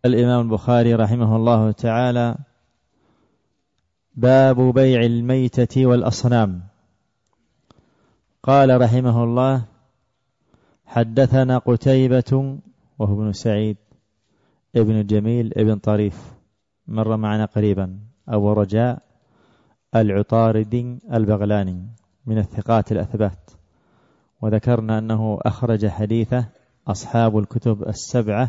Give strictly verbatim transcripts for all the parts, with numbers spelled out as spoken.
الإمام البخاري رحمه الله تعالى: باب بيع الميتة والأصنام. قال رحمه الله: حدثنا قتيبة وهو ابن سعيد ابن جميل ابن طريف، مر معنا قريبا، أبو رجاء العطاردي البغلاني من الثقات الأثبات، وذكرنا أنه أخرج حديثه أصحاب الكتب السبعة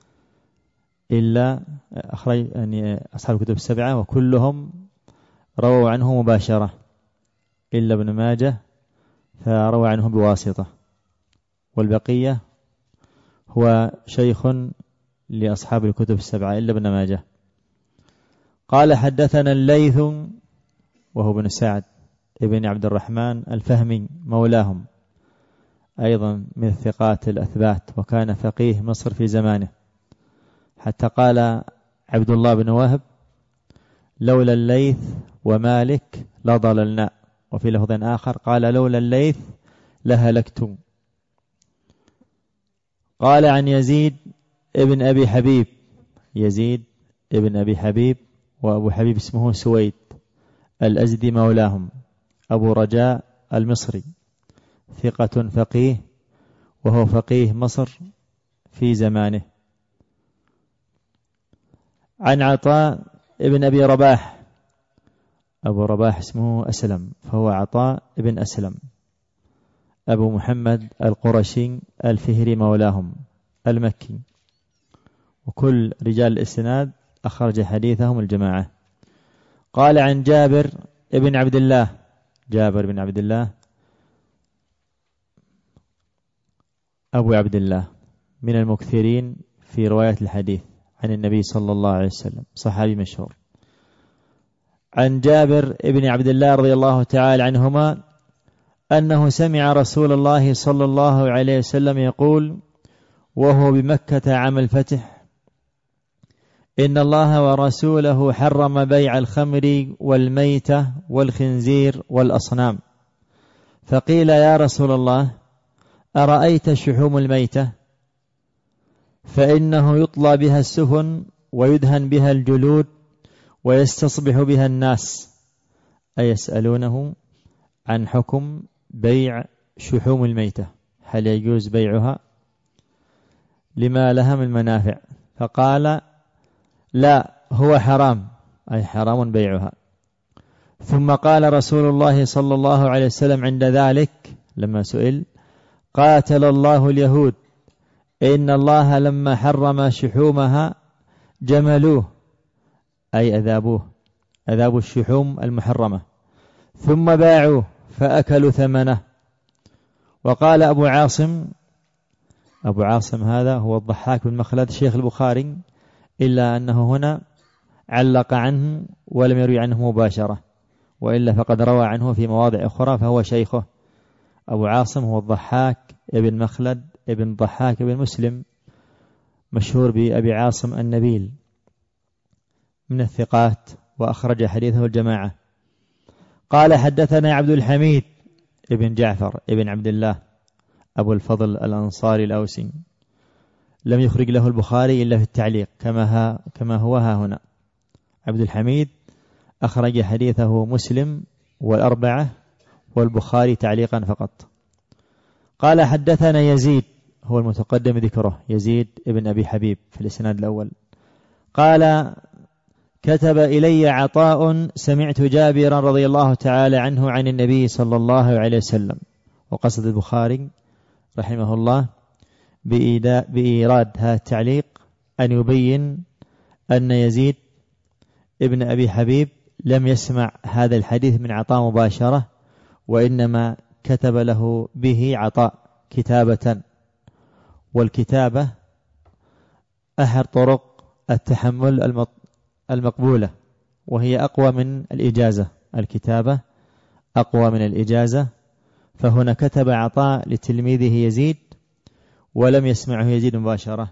إلا أخرج يعني أصحاب الكتب السبعة وكلهم رووا عنه مباشرة إلا ابن ماجه فروى عنه بواسطة، والبقية هو شيخ لأصحاب الكتب السبعة إلا ابن ماجه. قال: حدثنا الليث وهو بن سعد ابن عبد الرحمن الفهمي مولاهم، أيضا من الثقات الأثبات، وكان فقيه مصر في زمانه، حتى قال عبد الله بن وهب: لولا الليث ومالك لضللنا، وفي لفظ آخر قال: لولا الليث لهلكتم. قال: عن يزيد ابن أبي حبيب، يزيد ابن أبي حبيب وأبو حبيب اسمه سويد الأزدي مولاهم، أبو رجاء المصري، ثقة فقيه، وهو فقيه مصر في زمانه. عن عطاء ابن أبي رباح، أبو رباح اسمه أسلم، فهو عطاء ابن أسلم أبو محمد القرشي الفهري مولاهم المكي، وكل رجال الإسناد أخرج حديثهم الجماعة. قال: عن جابر ابن عبد الله، جابر بن عبد الله أبو عبد الله من المكثرين في رواية الحديث عن النبي صلى الله عليه وسلم، صحابي مشهور. عن جابر ابن عبد الله رضي الله تعالى عنهما أنه سمع رسول الله صلى الله عليه وسلم يقول وهو بمكة عام الفتح: إن الله ورسوله حرم بيع الخمر والميتة والخنزير والأصنام. فقيل: يا رسول الله، أرأيت شحوم الميتة؟ فإنه يطلى بها السفن ويدهن بها الجلود ويستصبح بها الناس. أي يسألونه عن حكم بيع شحوم الميتة، هل يجوز بيعها لما لها من منافع؟ فقال: لا، هو حرام، أي حرام بيعها. ثم قال رسول الله صلى الله عليه وسلم عند ذلك لما سئل: قاتل الله اليهود، إن الله لما حرم شحومها جملوه، أي أذابوه، أذابوا الشحوم المحرمة، ثم باعوه فأكلوا ثمنه. وقال أبو عاصم، أبو عاصم هذا هو الضحاك بن مخلد شيخ البخاري، إلا أنه هنا علق عنه ولم يروي عنه مباشرة، وإلا فقد روى عنه في مواضع أخرى، فهو شيخه. أبو عاصم هو الضحاك ابن مخلد ابن ضحاك ابن مسلم، مشهور بأبي عاصم النبيل، من الثقات، وأخرج حديثه الجماعة. قال: حدثنا عبد الحميد ابن جعفر ابن عبد الله أبو الفضل الأنصاري الأوسي، لم يخرج له البخاري إلا في التعليق كما, ها كما هو ها هنا. عبد الحميد أخرج حديثه مسلم والأربعة والبخاري تعليقا فقط. قال: حدثنا يزيد، هو المتقدم ذكره، يزيد ابن أبي حبيب في الإسناد الأول. قال: كتب إلي عطاء سمعت جابرا رضي الله تعالى عنه عن النبي صلى الله عليه وسلم. وقصد البخاري رحمه الله بإيراد هذا التعليق أن يبين أن يزيد ابن أبي حبيب لم يسمع هذا الحديث من عطاء مباشرة، وإنما كتب له به عطاء كتابة، والكتابة أحد طرق التحمل المقبولة، وهي أقوى من الإجازة، الكتابة أقوى من الإجازة. فهنا كتب عطاء لتلميذه يزيد ولم يسمعه يزيد مباشرة.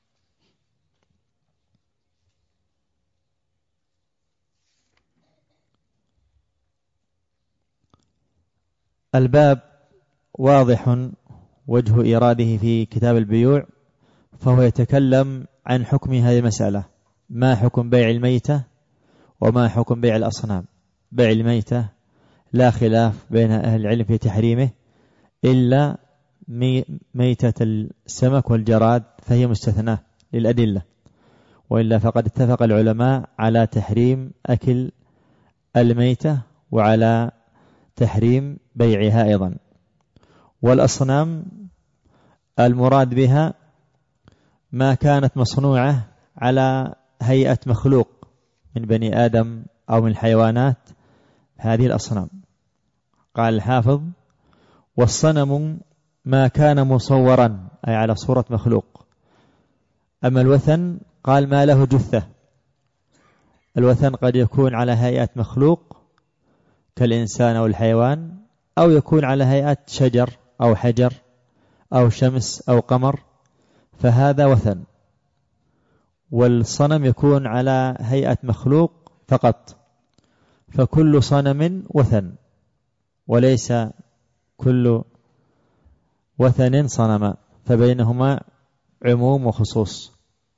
الباب واضح وجه إيراده في كتاب البيوع، فهو يتكلم عن حكم هذه المسألة. ما حكم بيع الميتة وما حكم بيع الأصنام؟ بيع الميتة لا خلاف بين أهل العلم في تحريمه إلا ميتة السمك والجراد فهي مستثناة للأدلة، وإلا فقد اتفق العلماء على تحريم أكل الميتة وعلى تحريم بيعها أيضا. والأصنام المراد بها ما كانت مصنوعة على هيئة مخلوق من بني آدم أو من الحيوانات، هذه الأصنام. قال الحافظ: والصنم ما كان مصورا أي على صورة مخلوق. أما الوثن قال ما له جثة. الوثن قد يكون على هيئة مخلوق كالإنسان أو الحيوان، أو يكون على هيئة شجر أو حجر أو شمس أو قمر، فهذا وثن. والصنم يكون على هيئة مخلوق فقط، فكل صنم وثن، وليس كل وثن صنما، فبينهما عموم وخصوص.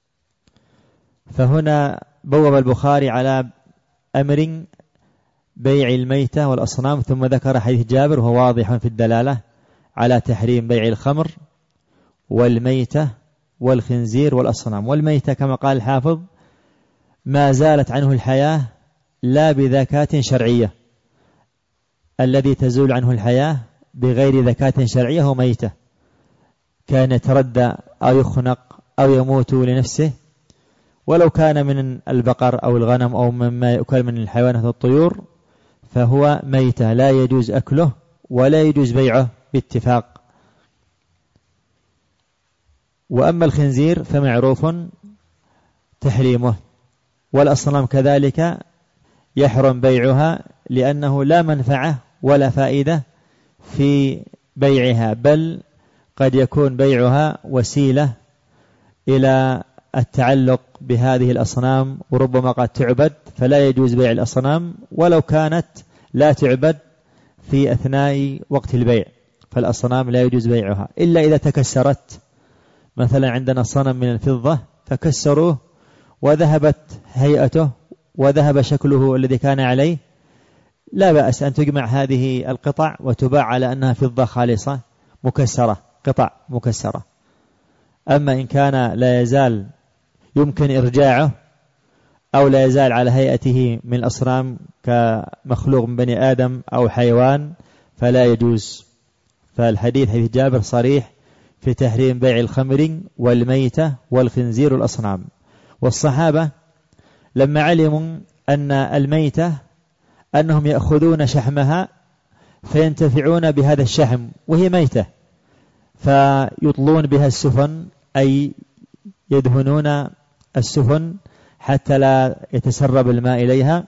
فهنا بوب البخاري على أمر بيع الميتة والأصنام، ثم ذكر حديث جابر وهو واضح في الدلالة على تحريم بيع الخمر والميتة والخنزير والأصنام. والميتة كما قال الحافظ ما زالت عنه الحياة لا بذكاة شرعية، الذي تزول عنه الحياة بغير ذكاة شرعية هو ميتة، كان يتردى أو يخنق أو يموت لنفسه، ولو كان من البقر أو الغنم أو مما يؤكل من الحيوانات والطيور فهو ميتة لا يجوز أكله ولا يجوز بيعه باتفاق. وأما الخنزير فمعروف تحريمه، والأصنام كذلك يحرم بيعها لأنه لا منفعة ولا فائدة في بيعها، بل قد يكون بيعها وسيلة إلى التعلق بهذه الأصنام، وربما قد تعبد، فلا يجوز بيع الأصنام ولو كانت لا تعبد في أثناء وقت البيع، فالأصنام لا يجوز بيعها إلا إذا تكسرت. مثلا عندنا صنم من الفضة فكسروه وذهبت هيئته وذهب شكله الذي كان عليه، لا بأس أن تجمع هذه القطع وتباع على أنها فضة خالصة مكسرة، قطع مكسرة. أما إن كان لا يزال يمكن إرجاعه أو لا يزال على هيئته من الأصنام كمخلوق من بني آدم أو حيوان فلا يجوز. فالحديث حديث جابر صريح في تحريم بيع الخمر والميتة والخنزير والأصنام. والصحابة لما علموا أن الميتة أنهم يأخذون شحمها فينتفعون بهذا الشحم وهي ميتة، فيطلون بها السفن، أي يدهنون السفن حتى لا يتسرب الماء إليها،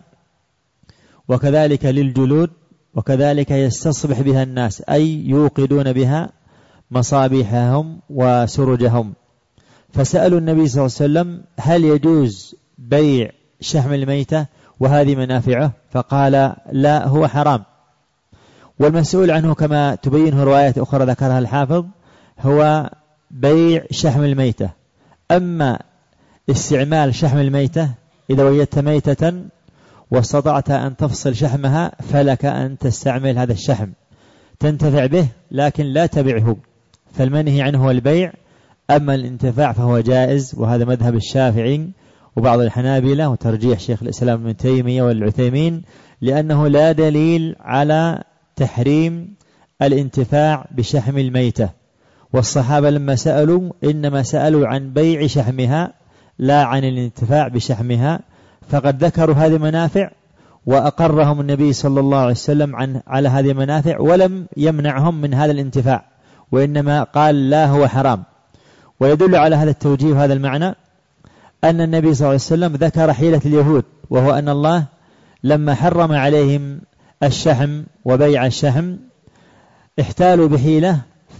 وكذلك للجلود، وكذلك يستصبح بها الناس، أي يوقدون بها مصابيحهم وسرجهم. فسألوا النبي صلى الله عليه وسلم هل يجوز بيع شحم الميتة وهذه منافعه؟ فقال لا، هو حرام. والمسؤول عنه كما تبينه روايات أخرى ذكرها الحافظ هو بيع شحم الميتة. أما استعمال شحم الميتة إذا وجدت ميتة واستطعت أن تفصل شحمها فلك أن تستعمل هذا الشحم تنتفع به، لكن لا تبعه، فالمنهي عنه هو البيع. أما الانتفاع فهو جائز، وهذا مذهب الشافعي وبعض الحنابلة وترجيح شيخ الإسلام ابن تيمية والعثيمين، لأنه لا دليل على تحريم الانتفاع بشحم الميتة. والصحابة لما سألوا إنما سألوا عن بيع شحمها لا عن الانتفاع بشحمها، فقد ذكروا هذه المنافع وأقرهم النبي صلى الله عليه وسلم عن على هذه المنافع ولم يمنعهم من هذا الانتفاع، وإنما قال لا، هو حرام. ويدل على هذا التوجيه وهذا المعنى أن النبي صلى الله عليه وسلم ذكر حيلة اليهود، وهو أن الله لما حرم عليهم الشحم وبيع الشحم احتالوا بحيلة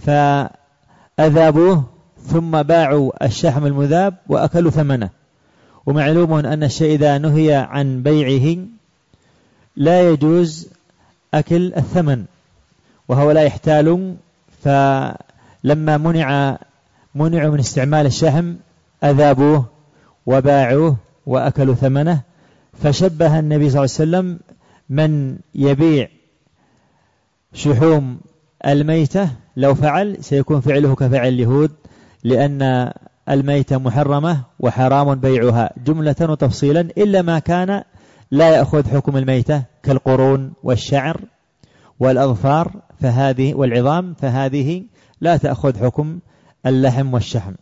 فأذابوه ثم باعوا الشحم المذاب وأكلوا ثمنه. ومعلوم أن الشيء إذا نهي عن بيعه لا يجوز أكل الثمن، وهو لا يحتال. فلما منع منعوا من استعمال الشحم أذابوه وباعوه وأكلوا ثمنه، فشبه النبي صلى الله عليه وسلم من يبيع شحوم الميتة لو فعل سيكون فعله كفعل اليهود، لأن الميتة محرمة وحرام بيعها جملة وتفصيلا، إلا ما كان لا يأخذ حكم الميتة كالقرون والشعر والأظفار فهذه والعظام، فهذه لا تأخذ حكم اللحم والشحم.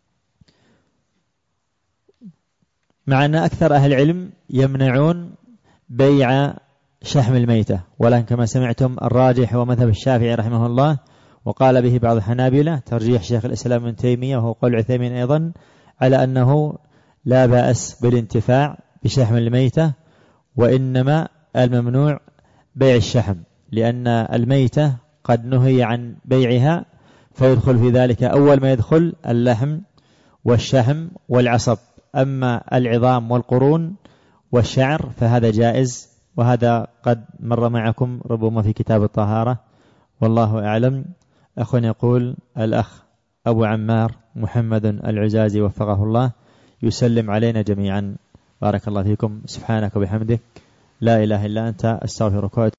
مع أن أكثر أهل العلم يمنعون بيع شحم الميتة، ولكن كما سمعتم الراجح هو مذهب الشافعي رحمه الله، وقال به بعض الحنابلة، ترجيح شيخ الإسلام ابن تيمية وهو قول عثيمين أيضا، على أنه لا بأس بالانتفاع بشحم الميتة، وإنما الممنوع بيع الشحم، لأن الميتة قد نهي عن بيعها، فيدخل في ذلك أول ما يدخل اللحم والشحم والعصب. أما العظام والقرون والشعر فهذا جائز، وهذا قد مر معكم ربما في كتاب الطهارة، والله أعلم. أخ يقول الأخ أبو عمار محمد العزازي وفقه الله يسلم علينا جميعا، بارك الله فيكم، سبحانك وبحمدك لا إله إلا أنت، أستغفرك.